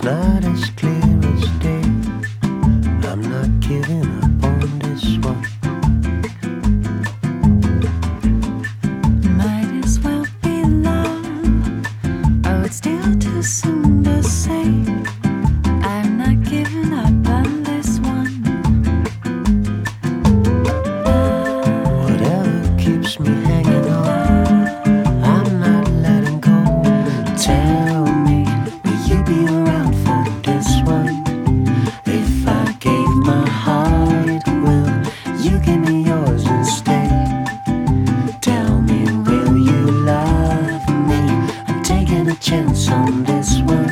not as clear as day. I'm not giving up on this one. Might as well be love. Oh, it's still too soon to say. I'm not giving up on this one. Whatever keeps me hanging on, I'm not letting go. Tell me, will you be around for this one? If I gave my heart, will you give me yours instead? Tell me, will you love me? I'm taking a chance on this one.